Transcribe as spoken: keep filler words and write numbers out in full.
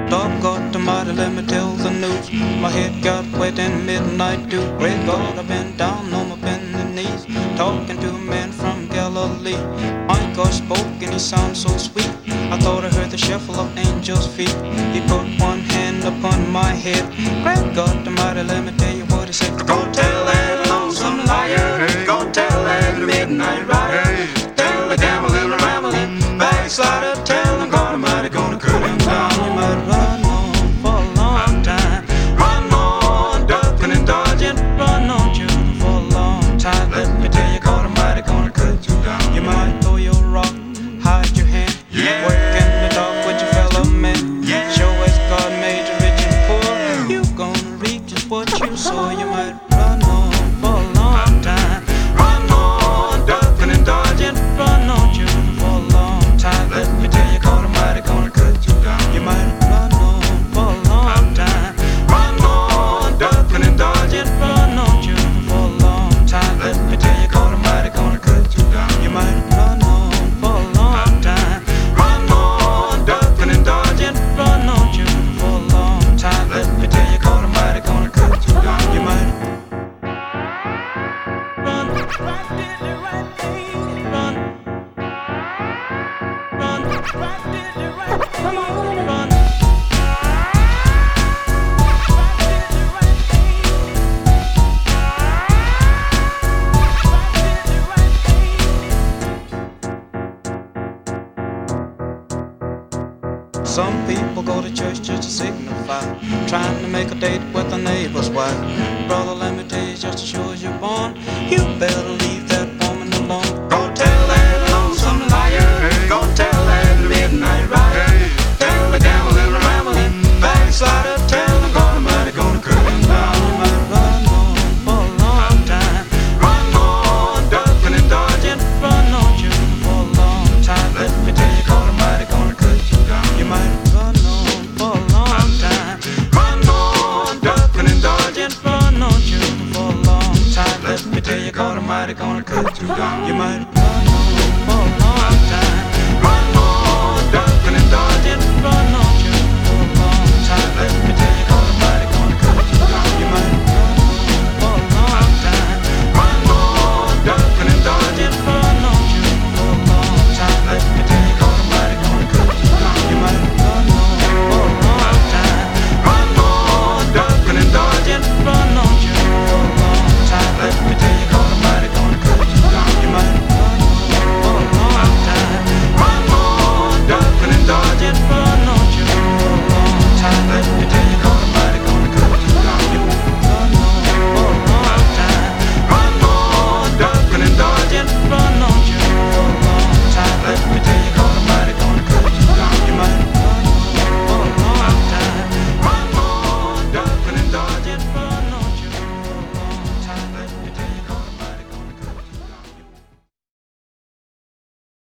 Dog got the mighty, let me tell the news. My head got wet in midnight dew. Great God, I've been down on my bending knees, talking to a man from Galilee. My God spoke and he sounded so sweet. I thought I heard the shuffle of angels' feet. He put one hand upon my head. Great God Almighty, let me tell you what he said. Go tell that lonesome liar, go tell that midnight rider, tell the gambling, rambling backslider, tell him God Almighty gonna cut him down. You might run on for a long time, run on ducking and dodging, run on shooting for a long time. Let me tell you, God Almighty gonna cut you down. You might throw your rock, hide your hand, yeah. Work in the dark with your fellow men, yeah. Show as God made you rich and poor, you gonna reap just what you sow. You might run on for a long time, run on ducking and dodging, run on shooting for a long time. Let me tell you, God Almighty gonna cut you down. You might run on for a long time, run on ducking and dodging, run on shooting for a long time. Let me tell you, God Almighty gonna cut you down. You might run on for a long time, run on ducking and dodging, run on shooting for a long time. Let me tell you, God Almighty gonna cut you down. You might run, right did the right thing, run, run, right did the right thing, come on, run, right did the right thing, right did the right thing. Some people go to church just to signify, trying to make a date with a neighbor's wife. Brother, let me tell you, just as sure as you're born, you better leave